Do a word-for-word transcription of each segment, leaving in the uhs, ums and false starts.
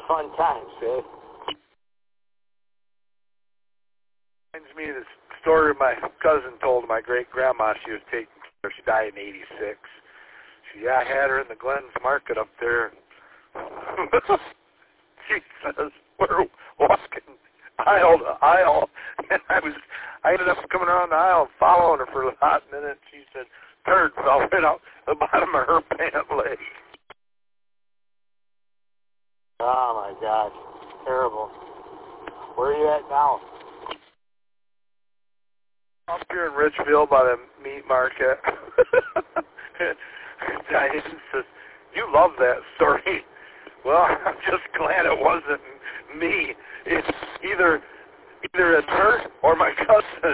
fun times, eh? Reminds me of this story my cousin told my great-grandma she was taking care of. She died in eighty-six. She, yeah, I had her in the Glens Market up there. She says, we're walking aisle to aisle, and I was, I ended up coming around the aisle and following her for a hot minute. She said, turd fell right out the bottom of her pant leg. Oh, my gosh. Terrible. Where are you at now? Up here in Richfield by the meat market. Diane says, you love that story. Well, I'm just glad it wasn't me. It's either either it's her or my cousin.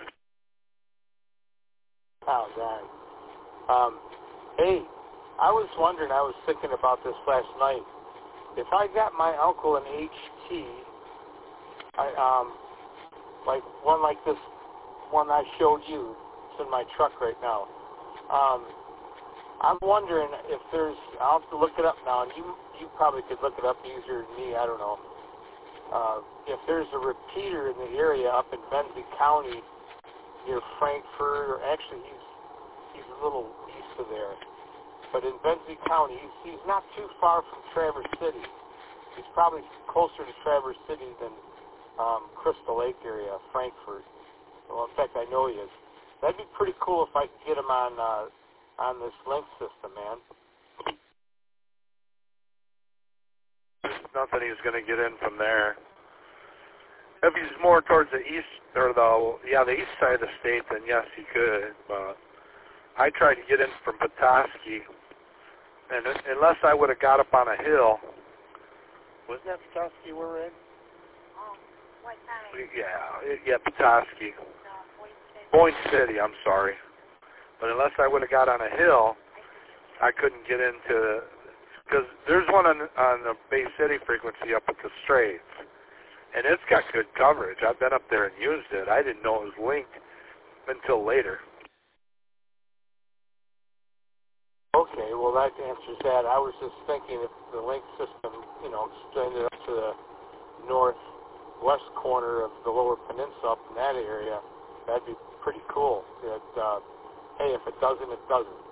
Oh, God. Um, hey, I was wondering, I was thinking about this last night. If I got my uncle an H T, I, um, like one like this one I showed you, it's in my truck right now. Um, I'm wondering if there's, I'll have to look it up now, and you you probably could look it up easier than me, I don't know. Uh, if there's a repeater in the area up in Benzie County near Frankfurt, or actually he's he's a little east of there, but in Benzie County, he's, he's not too far from Traverse City. He's probably closer to Traverse City than um, Crystal Lake area, Frankfurt. Well, in fact, I know he is. That'd be pretty cool if I could get him on uh, on this link system, man. There's nothing he's going to get in from there. If he's more towards the east, or the, yeah, the east side of the state, then yes, he could. But I tried to get in from Petoskey, and unless I would have got up on a hill, wasn't that Petoskey where we're in? Oh, what time? Yeah, yeah, Petoskey. Boyne City, I'm sorry. But unless I would have got on a hill, I couldn't get into, because there's one on, on the Bay City frequency up at the Straits, and it's got good coverage. I've been up there and used it. I didn't know it was linked until later. Okay, well that answers that. I was just thinking if the link system, you know, extended up to the northwest corner of the Lower Peninsula up in that area, that'd be pretty cool. That, uh, hey, if it doesn't, it doesn't.